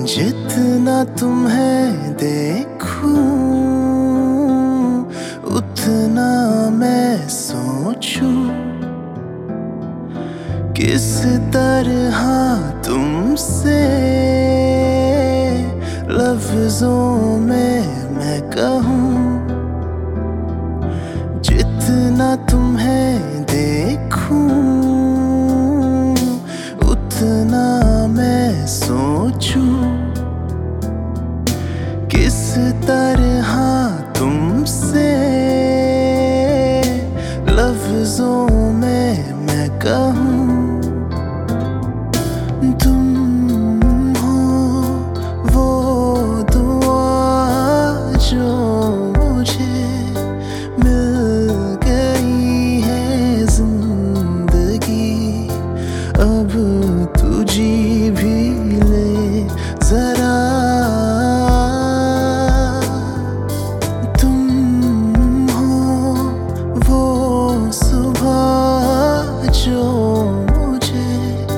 जितना तुम्हें देखूं उतना मैं सोचूं किस तरह तुमसे लफ्जों में मैं कहूं। जितना तुम्हें देखूं उतना मैं सोचूं किस तरह तुमसे लफ्जों में मैं कहूं। तुम हो वो दुआ जो मुझे मिल गई है जिंदगी। अब तू जी भी ले जरा। तुम हो वो सुबह जो मुझे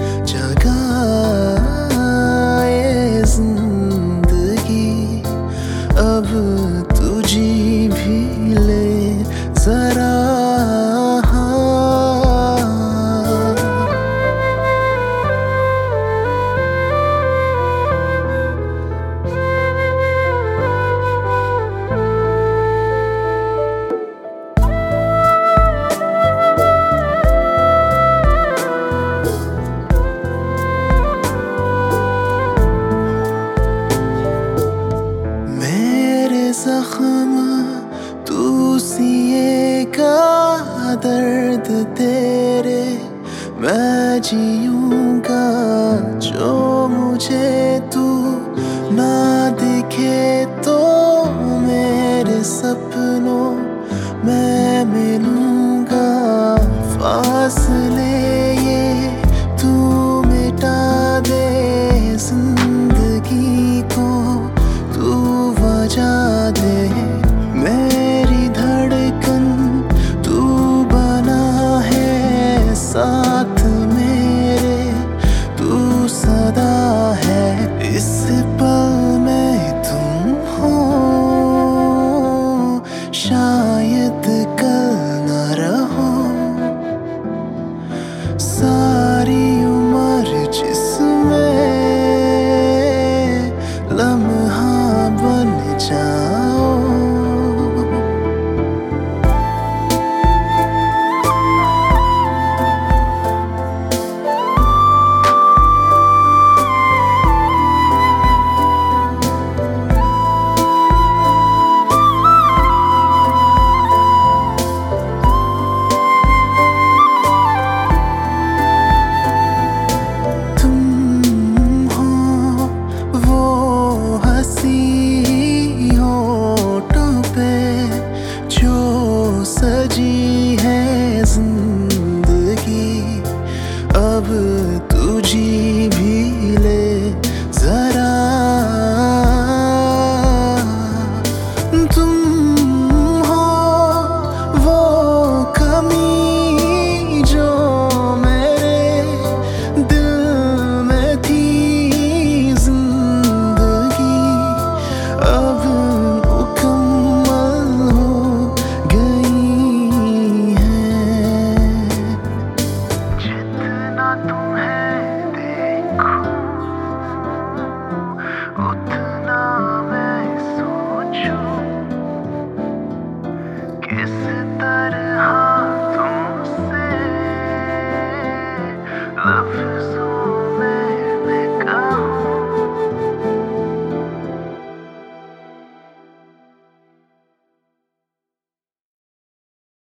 जगाए जिंदगी। अब तू जी भी ले जरा। जख्म तू सिएगा दर्द तेरे मैं जीऊंगा जो मुझे तू ना दिखे तो मेरे सपनों मैं मिलूंगा। फासले ये तू मिटा दे जिंदगी को तू वजह दे। मेरी धड़कन तू बना है साथ मेरे तू सदा है। इस पल में तुम हो शायद कल न रहो। सारी उम्र जिसमें लम्हा बन जाओ। सजी है जिंदगी अब तू जी